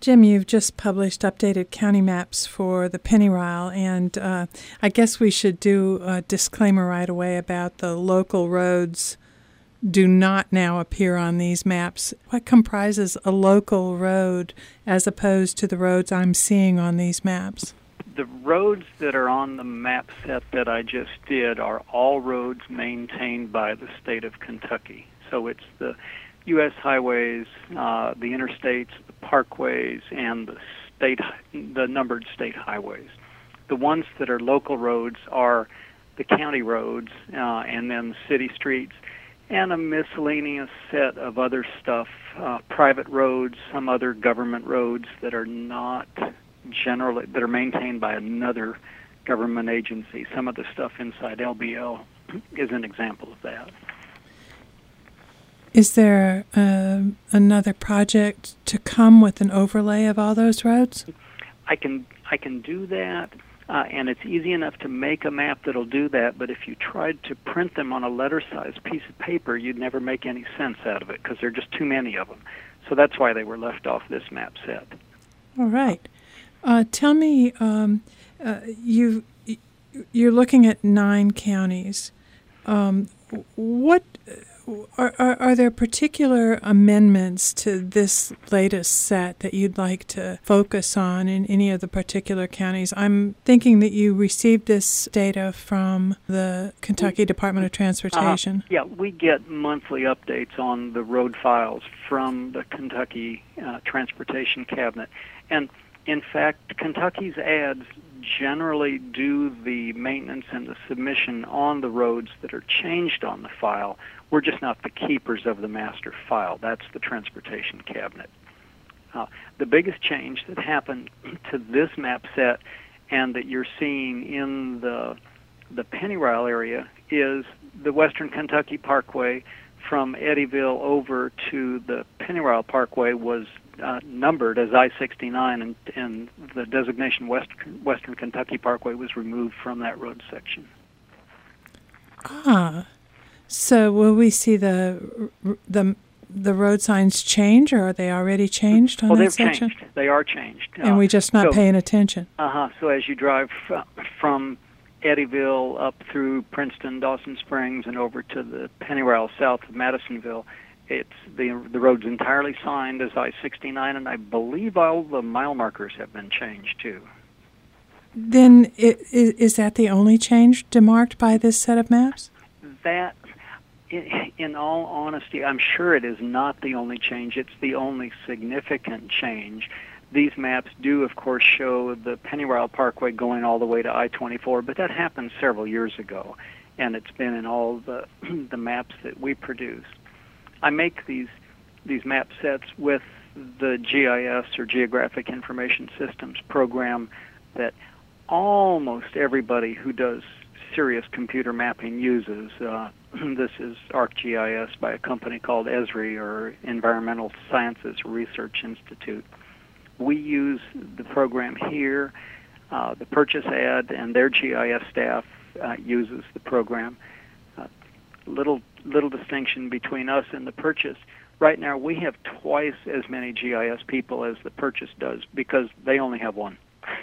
Jim, you've just published updated county maps for the Pennyrile, and I guess we should do a disclaimer right away about the local roads do not now appear on these maps. What comprises a local road as opposed to the roads I'm seeing on these maps? The roads that are on the map set that I just did are all roads maintained by the state of Kentucky. So it's the U.S. highways, the interstates, the parkways, and the numbered state highways. The ones that are local roads are the county roads and then the city streets and a miscellaneous set of other stuff, private roads, some other government roads that are not generally, that are maintained by another government agency. Some of the stuff inside LBL is an example of that. Is there another project to come with an overlay of all those roads? I can do that, and it's easy enough to make a map that'll do that, but if you tried to print them on a letter-sized piece of paper, you'd never make any sense out of it because there are just too many of them. So that's why they were left off this map set. All right. Tell me, you're looking at 9 counties. What are there particular amendments to this latest set that you'd like to focus on in any of the particular counties? I'm thinking that you received this data from the Kentucky Department of Transportation. Yeah, we get monthly updates on the road files from the Kentucky Transportation Cabinet. And in fact, Kentucky's ads generally do the maintenance and the submission on the roads that are changed on the file. We're just not the keepers of the master file. That's the Transportation Cabinet. The biggest change that happened to this map set and that you're seeing in the Pennyrile area is the Western Kentucky Parkway from Eddyville over to the Pennyrile Parkway was numbered as I-69, and the designation Western Kentucky Parkway was removed from that road section. So will we see the road signs change, or are they already changed on that section? They've changed. They are changed. And we're just not paying attention. So as you drive from Eddyville up through Princeton, Dawson Springs, and over to the Pennyrile south of Madisonville, it's the road's entirely signed as I-69, and I believe all the mile markers have been changed too. Then is that the only change demarked by this set of maps? That, in all honesty, I'm sure it is not the only change. It's the only significant change. These maps do, of course, show the Pennyrile Parkway going all the way to I-24, but that happened several years ago, and it's been in all the maps that we produce. I make these map sets with the GIS, or Geographic Information Systems program, that almost everybody who does serious computer mapping uses. This is ArcGIS by a company called Esri, or Environmental Sciences Research Institute. We use the program here. The Purchase ad and their GIS staff uses the program. Little distinction between us and the Purchase. Right now we have twice as many GIS people as the Purchase does because they only have one.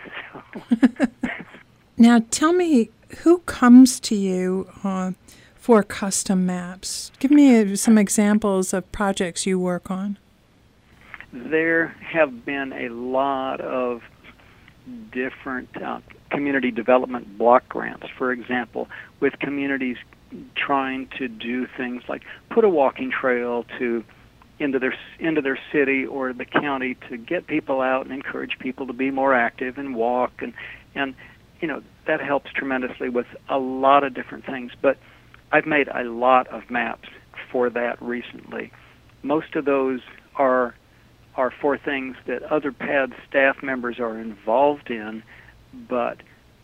Now tell me, who comes to you for custom maps? Give me some examples of projects you work on. There have been a lot of different community development block grants, for example, with communities trying to do things like put a walking trail into their city or the county to get people out and encourage people to be more active and walk, and that helps tremendously with a lot of different things. But I've made a lot of maps for that recently. Most of those are for things that other PAD staff members are involved in, but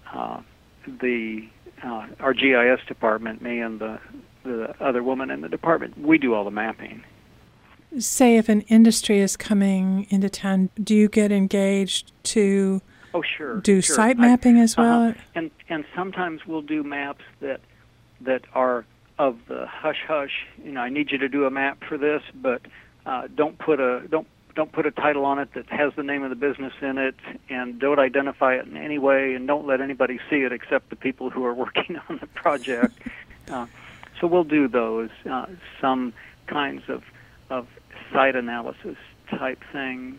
our GIS department, me and the other woman in the department, we do all the mapping. Say if an industry is coming into town, do you get engaged to do site mapping as well? And sometimes we'll do maps that are of the hush-hush, I need you to do a map for this, but don't don't put a title on it that has the name of the business in it, and don't identify it in any way, and don't let anybody see it except the people who are working on the project. So we'll do those, some kinds of site analysis type things.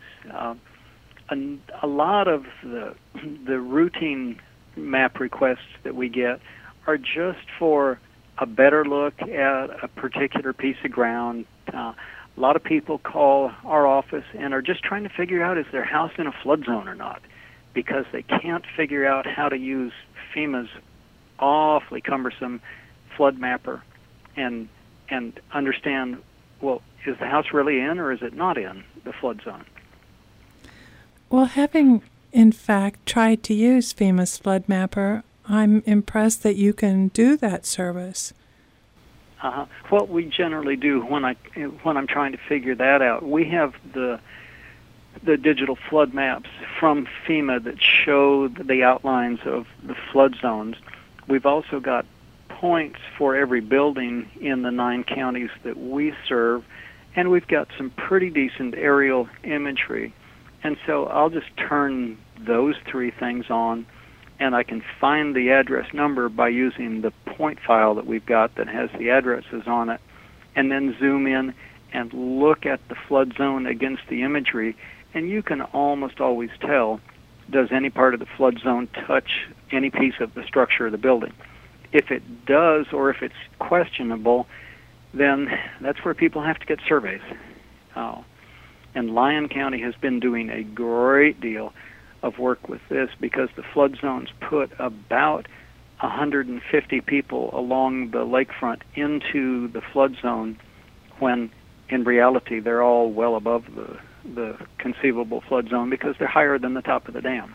A lot of the routine map requests that we get are just for a better look at a particular piece of ground. A lot of people call our office and are just trying to figure out, is their house in a flood zone or not, because they can't figure out how to use FEMA's awfully cumbersome flood mapper and understand, well, is the house really in or is it not in the flood zone? Well, having in fact tried to use FEMA's flood mapper, I'm impressed that you can do that service. What we generally do when I'm trying to figure that out, we have the digital flood maps from FEMA that show the outlines of the flood zones. We've also got points for every building in the 9 counties that we serve, and we've got some pretty decent aerial imagery. And so I'll just turn those 3 things on, and I can find the address number by using the point file that we've got that has the addresses on it, and then zoom in and look at the flood zone against the imagery, and you can almost always tell, does any part of the flood zone touch any piece of the structure of the building? If it does, or if it's questionable, then that's where people have to get surveys. And Lyon County has been doing a great deal of work with this, because the flood zones put about 150 people along the lakefront into the flood zone, when in reality they're all well above the conceivable flood zone because they're higher than the top of the dam.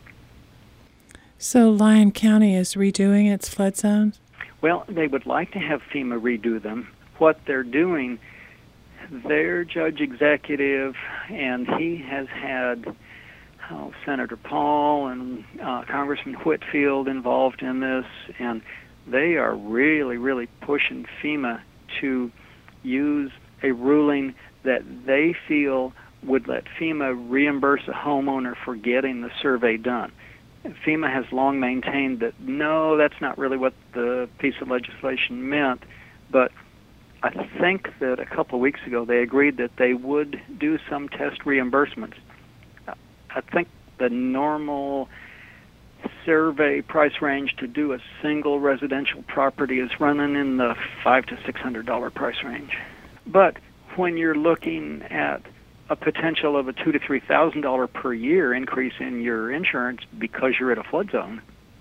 So Lyon County is redoing its flood zones? Well, they would like to have FEMA redo them. What they're doing, their judge executive, and he has had Senator Paul and Congressman Whitfield involved in this, and they are really, really pushing FEMA to use a ruling that they feel would let FEMA reimburse a homeowner for getting the survey done. FEMA has long maintained that, no, that's not really what the piece of legislation meant, but I think that a couple of weeks ago they agreed that they would do some test reimbursements. I think the normal survey price range to do a single residential property is running in the $500 to $600 price range. But when you're looking at a potential of a $2,000 to $3,000 per year increase in your insurance because you're at a flood zone,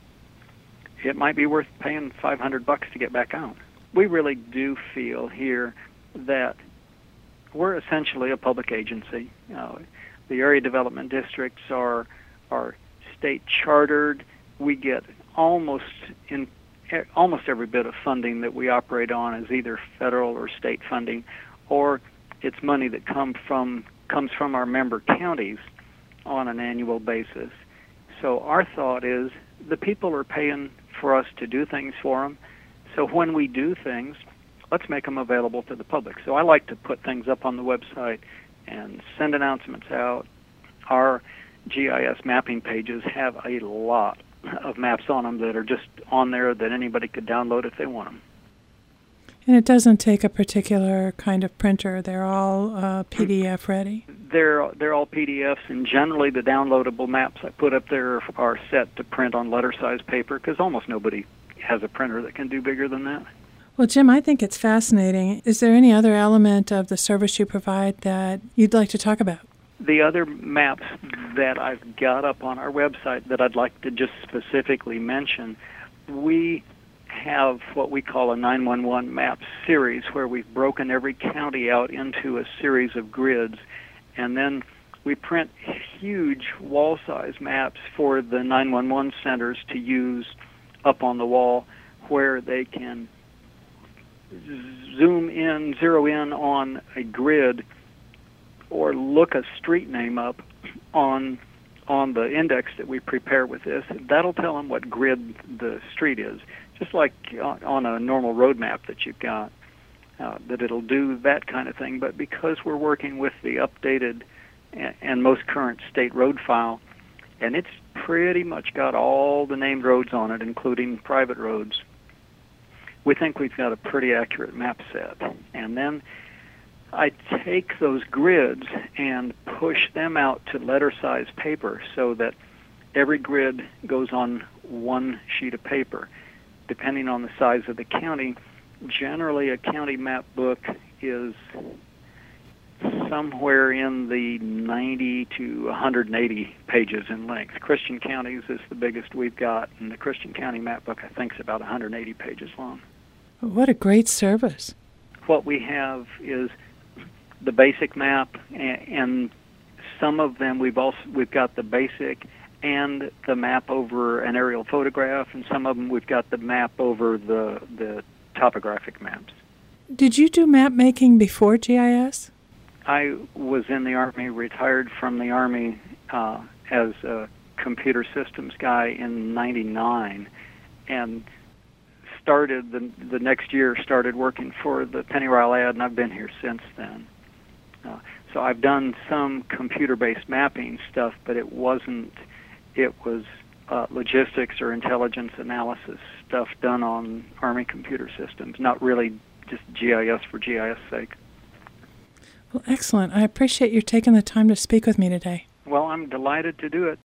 it might be worth paying $500 to get back out. We really do feel here that we're essentially a public agency. The area development districts are state chartered. We get almost every bit of funding that we operate on is either federal or state funding, or it's money that comes from our member counties on an annual basis. So our thought is the people are paying for us to do things for them. So when we do things, let's make them available to the public. So I like to put things up on the website and send announcements out. Our GIS mapping pages have a lot of maps on them that are just on there that anybody could download if they want them. And it doesn't take a particular kind of printer. They're all PDF ready? They're all PDFs, and generally the downloadable maps I put up there are set to print on letter-size paper, because almost nobody has a printer that can do bigger than that. Well, Jim, I think it's fascinating. Is there any other element of the service you provide that you'd like to talk about? The other maps that I've got up on our website that I'd like to just specifically mention, we have what we call a 911 map series, where we've broken every county out into a series of grids, and then we print huge wall-size maps for the 911 centers to use up on the wall, where they can zoom in, zero in on a grid, or look a street name up on the index that we prepare with this. That'll tell them what grid the street is, just like on a normal road map that you've got, that it'll do that kind of thing. But because we're working with the updated and most current state road file, and it's pretty much got all the named roads on it, including private roads. We think we've got a pretty accurate map set. And then I take those grids and push them out to letter-size paper so that every grid goes on one sheet of paper. Depending on the size of the county, generally a county map book is somewhere in the 90 to 180 pages in length. Christian Counties is the biggest we've got, and the Christian County map book, I think, is about 180 pages long. What a great service. What we have is the basic map, and some of them we've got the basic and the map over an aerial photograph, and some of them we've got the map over the topographic maps. Did you do map making before GIS? I was in the Army, retired from the Army as a computer systems guy in '99, and started the next year started working for the Pennyrile Ad, and I've been here since then. So I've done some computer-based mapping stuff, but it was logistics or intelligence analysis stuff done on Army computer systems, not really just GIS for GIS sake. Well, excellent. I appreciate you taking the time to speak with me today. Well, I'm delighted to do it.